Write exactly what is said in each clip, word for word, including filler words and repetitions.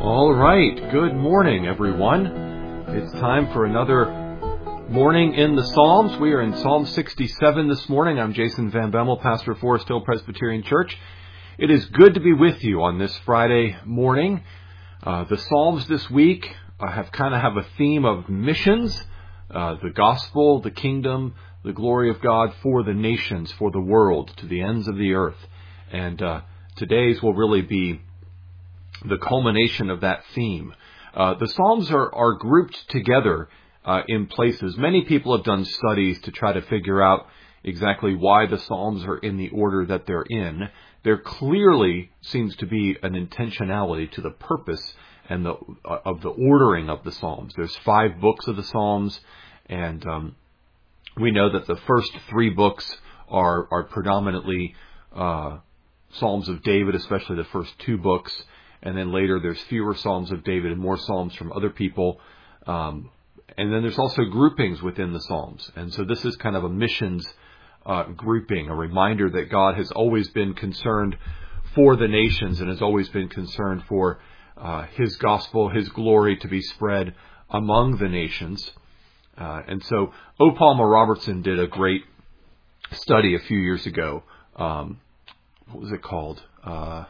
All right. Good morning, everyone. It's time for another morning in the Psalms. We are in Psalm sixty-seven this morning. I'm Jason Van Bemmel, pastor of Forest Hill Presbyterian Church. It is good to be with you on this Friday morning. Uh, the Psalms this week uh, have kind of have a theme of missions, uh, the gospel, the kingdom, the glory of God for the nations, for the world, to the ends of the earth. And uh, today's will really be the culmination of that theme. Uh, the Psalms are, are grouped together uh, in places. Many people have done studies to try to figure out exactly why the Psalms are in the order that they're in. There clearly seems to be an intentionality to the purpose and the uh, of the ordering of the Psalms. There's five books of the Psalms, and um, we know that the first three books are, are predominantly uh, Psalms of David, especially the first two books. And then later there's fewer Psalms of David and more Psalms from other people. Um, and then there's also groupings within the Psalms. And so this is kind of a missions uh, grouping, a reminder that God has always been concerned for the nations and has always been concerned for uh, His gospel, His glory to be spread among the nations. Uh, and so O. Palmer Robertson did a great study a few years ago. Um, what was it called? Uh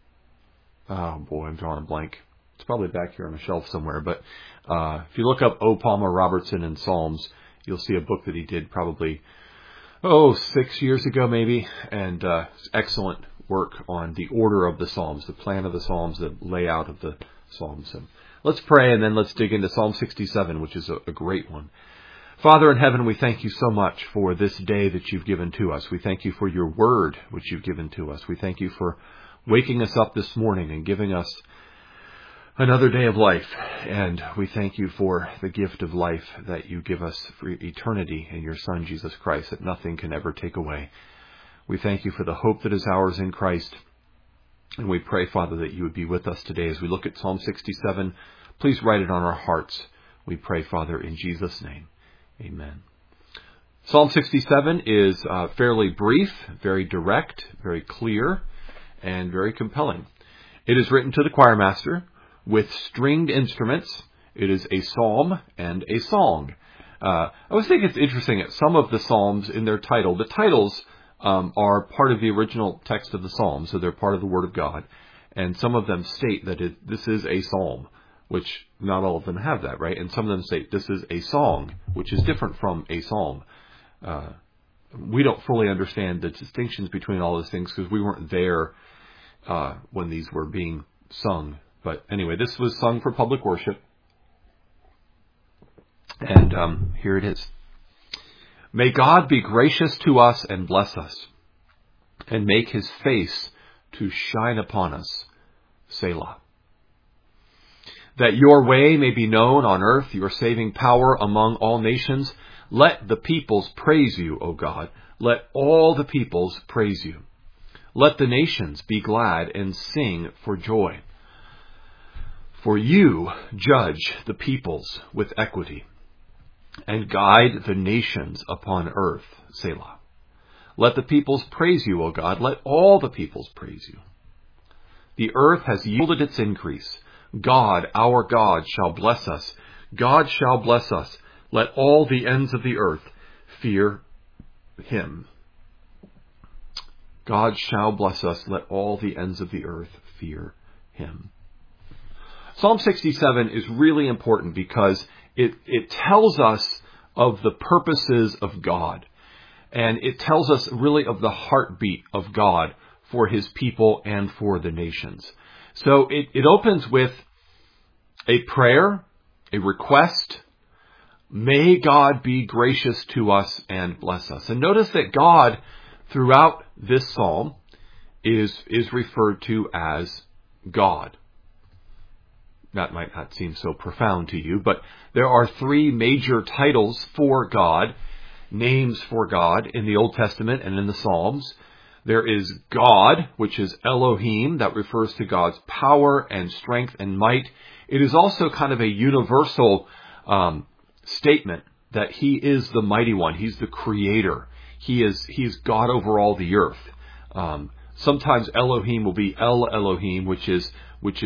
Oh boy, I'm drawing a blank. It's probably back here on a shelf somewhere. But uh, if you look up O. Palmer Robertson and Psalms, you'll see a book that he did probably, oh, six years ago maybe. And uh, it's excellent work on the order of the Psalms, the plan of the Psalms, the layout of the Psalms. So let's pray and then let's dig into Psalm sixty-seven, which is a, a great one. Father in heaven, we thank you so much for this day that you've given to us. We thank you for your word, which you've given to us. We thank you for waking us up this morning and giving us another day of life. And we thank you for the gift of life that you give us for eternity in your Son, Jesus Christ, that nothing can ever take away. We thank you for the hope that is ours in Christ. And we pray, Father, that you would be with us today as we look at Psalm sixty-seven. Please write it on our hearts. We pray, Father, in Jesus' name. Amen. Psalm sixty-seven is uh, fairly brief, very direct, very clear, and very compelling. It is written to the choir master with stringed instruments. It is a psalm and a song. Uh, I always think it's interesting that some of the psalms in their title, the titles um, are part of the original text of the psalm, so they're part of the Word of God. And some of them state that it, this is a psalm, which not all of them have that, right? And some of them state this is a song, which is different from a psalm. Uh, we don't fully understand the distinctions between all those things because we weren't there Uh, when these were being sung. But anyway, this was sung for public worship. And um, here it is. May God be gracious to us and bless us, and make his face to shine upon us. Selah. That your way may be known on earth, your saving power among all nations. Let the peoples praise you, O God. Let all the peoples praise you. Let the nations be glad and sing for joy. For you judge the peoples with equity and guide the nations upon earth. Selah. Let the peoples praise you, O God. Let all the peoples praise you. The earth has yielded its increase. God, our God, shall bless us. God shall bless us. Let all the ends of the earth fear him. God shall bless us. Let all the ends of the earth fear him. Psalm sixty-seven is really important because it, it tells us of the purposes of God. And it tells us really of the heartbeat of God for his people and for the nations. So it, it opens with a prayer, a request. May God be gracious to us and bless us. And notice that God, throughout this psalm, is is referred to as God. That might not seem so profound to you, but there are three major titles for God, names for God in the Old Testament and in the Psalms. There is God, which is Elohim, that refers to God's power and strength and might. It is also kind of a universal um, statement that he is the mighty one. He's the creator. He is he's God over all the earth. Um, sometimes Elohim will be El Elohim, which is which is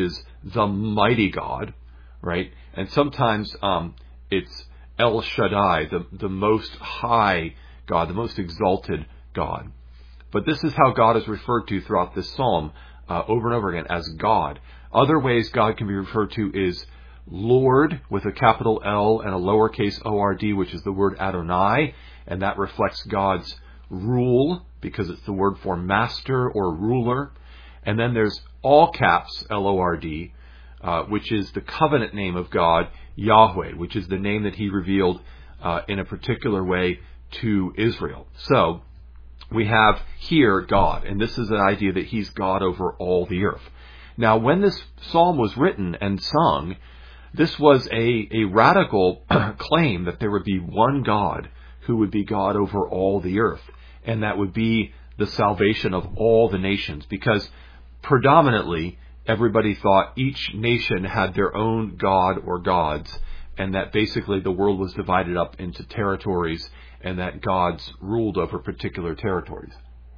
the mighty God, right? And sometimes um, it's El Shaddai, the, the most high God, the most exalted God. But this is how God is referred to throughout this psalm uh, over and over again, as God. Other ways God can be referred to is Lord with a capital L and a lowercase O R D, which is the word Adonai, and that reflects God's rule because it's the word for master or ruler. And then there's all caps L O R D, uh, which is the covenant name of God, Yahweh, which is the name that he revealed uh, in a particular way to Israel. So we have here God, and this is an idea that he's God over all the earth. Now, when this psalm was written and sung, this was a, a radical claim that there would be one God who would be God over all the earth, and that would be the salvation of all the nations, because predominantly everybody thought each nation had their own god or gods, and that basically the world was divided up into territories, and that gods ruled over particular territories.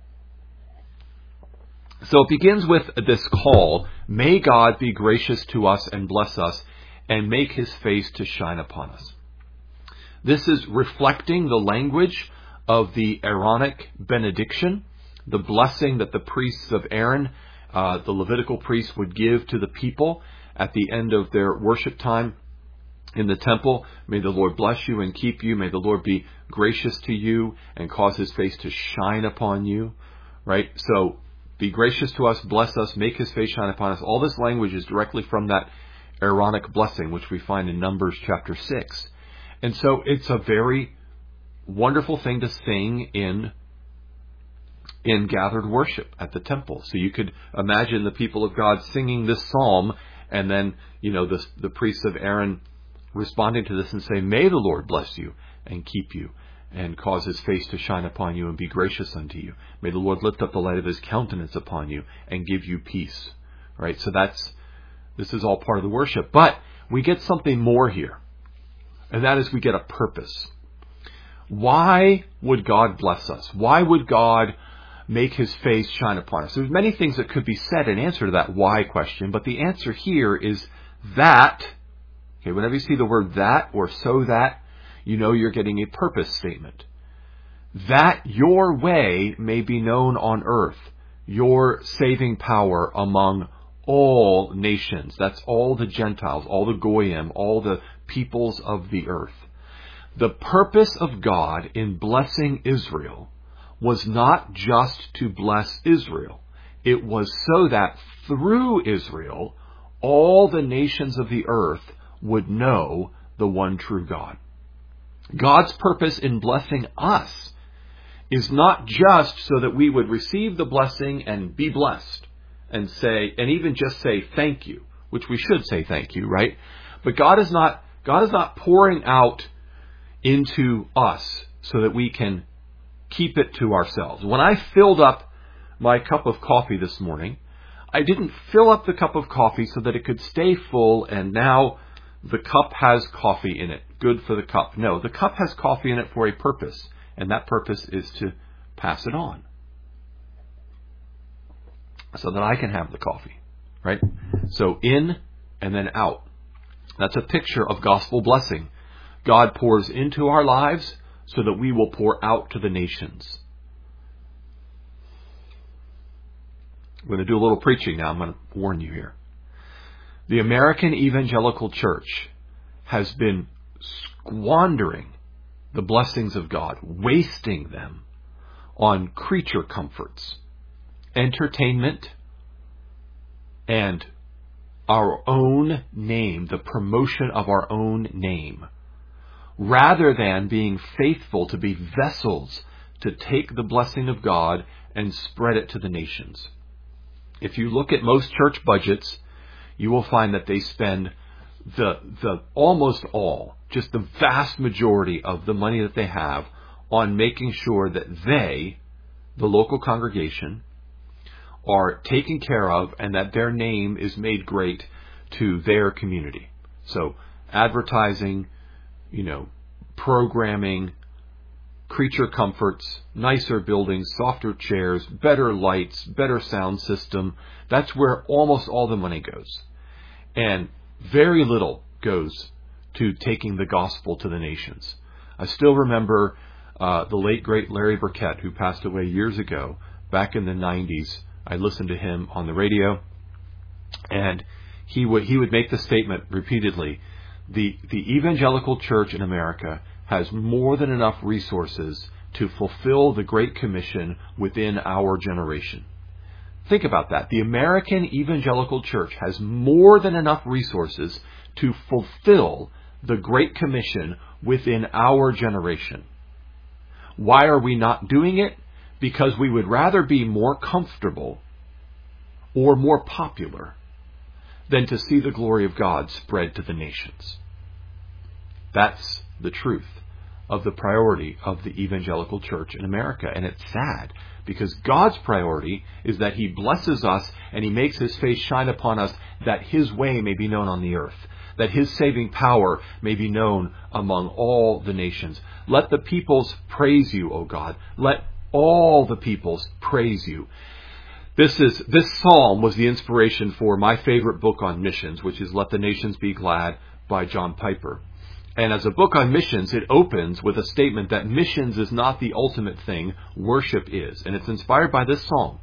So it begins with this call, may God be gracious to us and bless us, and make his face to shine upon us. This is reflecting the language of the Aaronic benediction, the blessing that the priests of Aaron, uh, the Levitical priests, would give to the people at the end of their worship time in the temple. May the Lord bless you and keep you. May the Lord be gracious to you and cause his face to shine upon you. Right? So, be gracious to us, bless us, make his face shine upon us. All this language is directly from that Aaronic blessing, which we find in Numbers chapter six. And so it's a very wonderful thing to sing in in gathered worship at the temple. So you could imagine the people of God singing this psalm, and then, you know, the, the priests of Aaron responding to this and say, may the Lord bless you and keep you and cause his face to shine upon you and be gracious unto you. May the Lord lift up the light of his countenance upon you and give you peace. Right? So that's, this is all part of the worship. But we get something more here, and that is we get a purpose. Why would God bless us? Why would God make his face shine upon us? There's many things that could be said in answer to that why question, but the answer here is that, okay, whenever you see the word that or so that, you know you're getting a purpose statement. That your way may be known on earth, your saving power among all nations. That's all the Gentiles, all the Goyim, all the peoples of the earth. The purpose of God in blessing Israel was not just to bless Israel. It was so that through Israel, all the nations of the earth would know the one true God. God's purpose in blessing us is not just so that we would receive the blessing and be blessed and say, and even just say thank you, which we should say thank you, right? But God is not, God is not pouring out into us so that we can keep it to ourselves. When I filled up my cup of coffee this morning, I didn't fill up the cup of coffee so that it could stay full and now the cup has coffee in it. Good for the cup. No, the cup has coffee in it for a purpose, and that purpose is to pass it on so that I can have the coffee, right? So in and then out. That's a picture of gospel blessing. God pours into our lives so that we will pour out to the nations. I'm going to do a little preaching now. I'm going to warn you here. The American evangelical church has been squandering the blessings of God, wasting them on creature comforts, entertainment, and our own name, the promotion of our own name, rather than being faithful to be vessels to take the blessing of God and spread it to the nations. If you look at most church budgets, you will find that they spend the the almost all, just the vast majority of the money that they have on making sure that they, the local congregation, are taken care of and that their name is made great to their community. So advertising, you know, programming, creature comforts, nicer buildings, softer chairs, better lights, better sound system. That's where almost all the money goes. and very little goes to taking the gospel to the nations. I still remember uh, the late, great Larry Burkett, who passed away years ago, back in the nineties. I listened to him on the radio, and he would he would make the statement repeatedly, the, the evangelical church in America has more than enough resources to fulfill the Great Commission within our generation. Think about that. The American evangelical church has more than enough resources to fulfill the Great Commission within our generation. Why are we not doing it? Because we would rather be more comfortable or more popular than to see the glory of God spread to the nations. That's the truth of the priority of the evangelical church in America. And it's sad, because God's priority is that He blesses us and He makes His face shine upon us, that His way may be known on the earth, that His saving power may be known among all the nations. Let the peoples praise You, O God. Let all the peoples praise You. This is this psalm was the inspiration for my favorite book on missions, which is Let the Nations Be Glad by John Piper. And as a book on missions, it opens with a statement that missions is not the ultimate thing, worship is. And it's inspired by this psalm.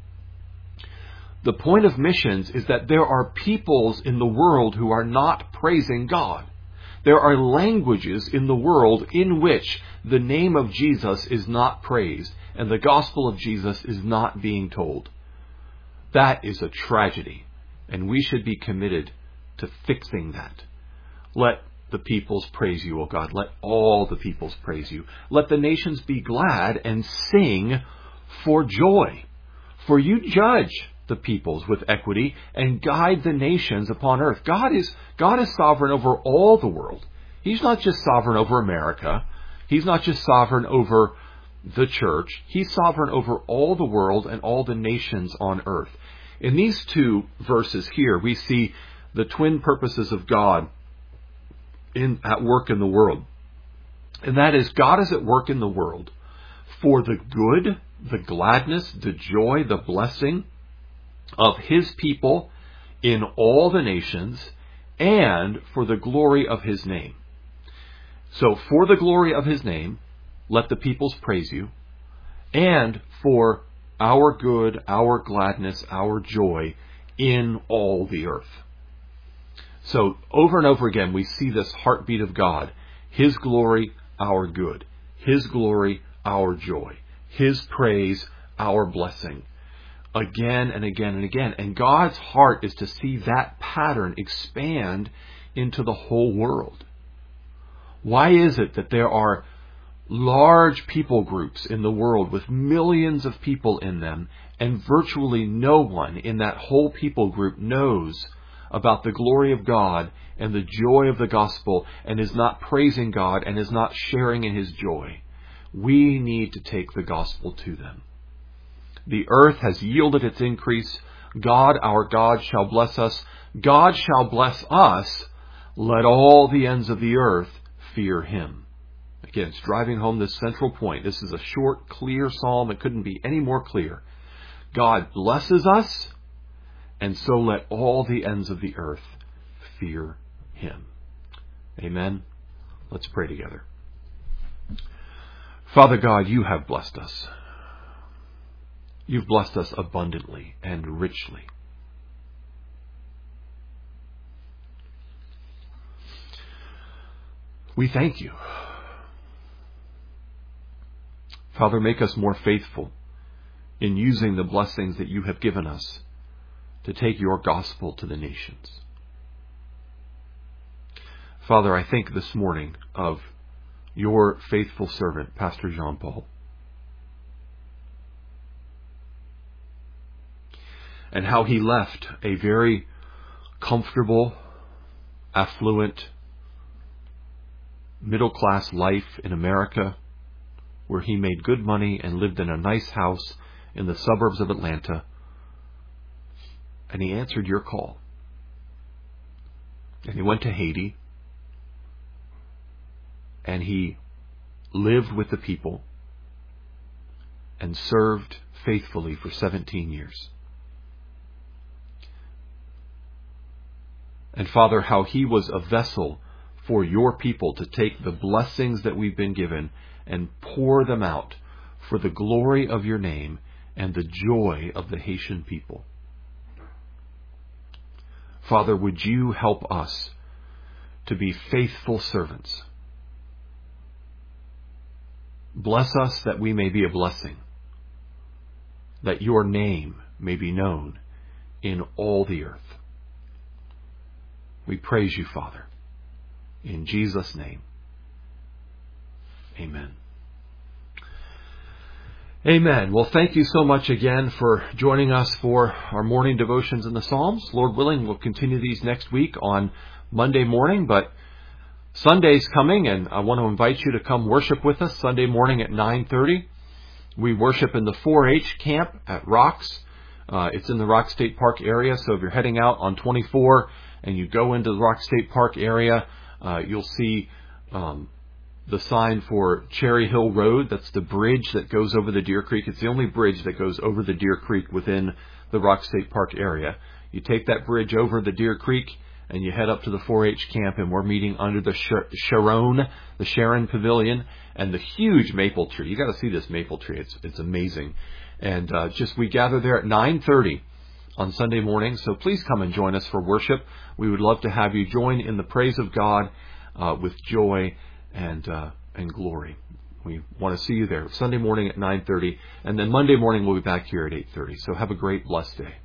The point of missions is that there are peoples in the world who are not praising God. There are languages in the world in which the name of Jesus is not praised and the gospel of Jesus is not being told. That is a tragedy, and we should be committed to fixing that. Let the peoples praise You, O God. Let all the peoples praise You. Let the nations be glad and sing for joy. For You judge the peoples with equity and guide the nations upon earth. God is, God is sovereign over all the world. He's not just sovereign over America. He's not just sovereign over the church. He's sovereign over all the world and all the nations on earth. In these two verses here, we see the twin purposes of God in at work in the world. And that is, God is at work in the world for the good, the gladness, the joy, the blessing of His people in all the nations, and for the glory of His name. So for the glory of His name, let the peoples praise You, and for our good, our gladness, our joy in all the earth. So over and over again, we see this heartbeat of God. His glory, our good. His glory, our joy. His praise, our blessing. Again and again and again. And God's heart is to see that pattern expand into the whole world. Why is it that there are large people groups in the world with millions of people in them, and virtually no one in that whole people group knows about the glory of God and the joy of the gospel, and is not praising God and is not sharing in His joy? We need to take the gospel to them. The earth has yielded its increase. God, our God, shall bless us. God shall bless us. Let all the ends of the earth fear Him. Again, it's driving home this central point. This is a short, clear psalm. It couldn't be any more clear. God blesses us, and so let all the ends of the earth fear Him. Amen. Let's pray together. Father God, You have blessed us. You've blessed us abundantly and richly. We thank You. Father, make us more faithful in using the blessings that You have given us to take Your gospel to the nations. Father, I think this morning of Your faithful servant, Pastor Jean Paul, and how he left a very comfortable, affluent, middle-class life in America, where he made good money and lived in a nice house in the suburbs of Atlanta. And he answered Your call. And he went to Haiti. And he lived with the people and served faithfully for seventeen years. And Father, how he was a vessel for your people to take the blessings that we've been given and pour them out for the glory of your name and the joy of the Haitian people. Father, would you help us to be faithful servants? Bless us that we may be a blessing, that your name may be known in all the earth. We praise you, Father. In Jesus' name, amen. Amen. Well, thank you so much again for joining us for our morning devotions in the Psalms. Lord willing, we'll continue these next week on Monday morning, but Sunday's coming, and I want to invite you to come worship with us Sunday morning at nine thirty. We worship in the four H camp at Rocks. Uh, it's in the Rock State Park area, so if you're heading out on twenty-four and you go into the Rock State Park area, uh, you'll see um, the sign for Cherry Hill Road. That's the bridge that goes over the Deer Creek. It's the only bridge that goes over the Deer Creek within the Rock State Park area. You take that bridge over the Deer Creek and you head up to the four H camp, and we're meeting under the Sharon, the Sharon Pavilion, and the huge maple tree. You got to see this maple tree. It's it's amazing. And uh, just we gather there at nine thirty on Sunday morning. So please come and join us for worship. We would love to have you join in the praise of God uh, with joy and uh, and glory. We want to see you there Sunday morning at nine thirty, and then Monday morning we'll be back here at eight thirty. So have a great, blessed day.